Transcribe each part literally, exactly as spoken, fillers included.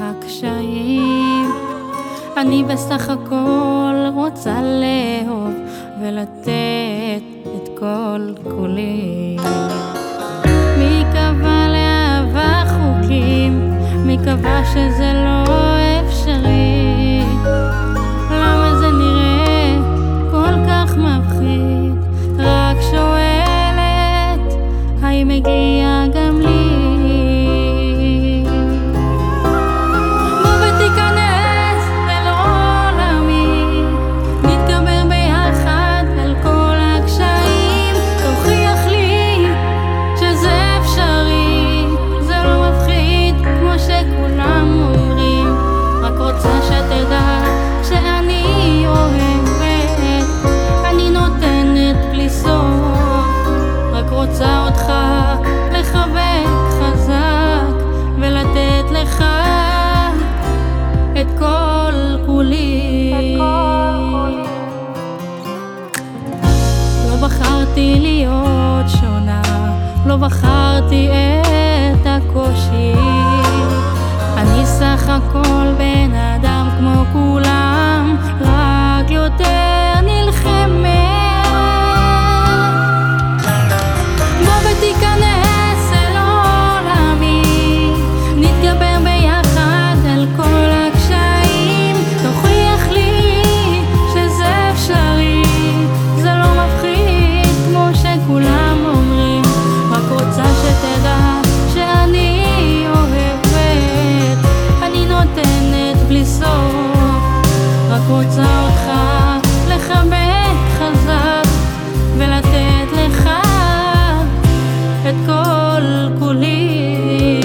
הקשיים. אני בסך הכל רוצה לאהוב ולתת את כל כולי. מי קבע לאהבה חוקים? מי קבע שזה לא אפשרי? למה זה נראה כל כך מפחיד? רק שואלת, האם מגיע גם לי? רוצה אותך לחבק חזק ולתת לך את כל כולי. לא בחרתי להיות שונה, לא בחרתי את הקושי. אני סך הכל בן אדם כמו כולם, רק יותר נלחמת. תיכנס אל עולמי, נתגבר ביחד על כל הקשיים. תוכיח לי שזה אפשרי, זה לא מפחיד כמו שכולם אומרים. רק רוצה שתדע שאני אוהבת, אני נותנת בלי סוף. רק רוצה אותך לחבק חזק ולתת לך את כל כולי.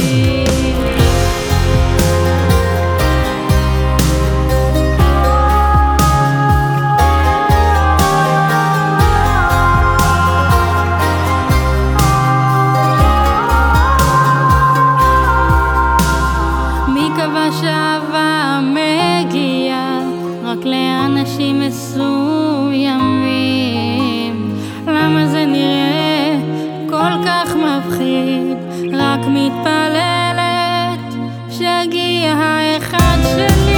מי קבע שאהבה מגיעה רק לאנשים מסוימים? למה זה נראה כל כך מפחיד? רק מתפללת שיגיע האחד שלי.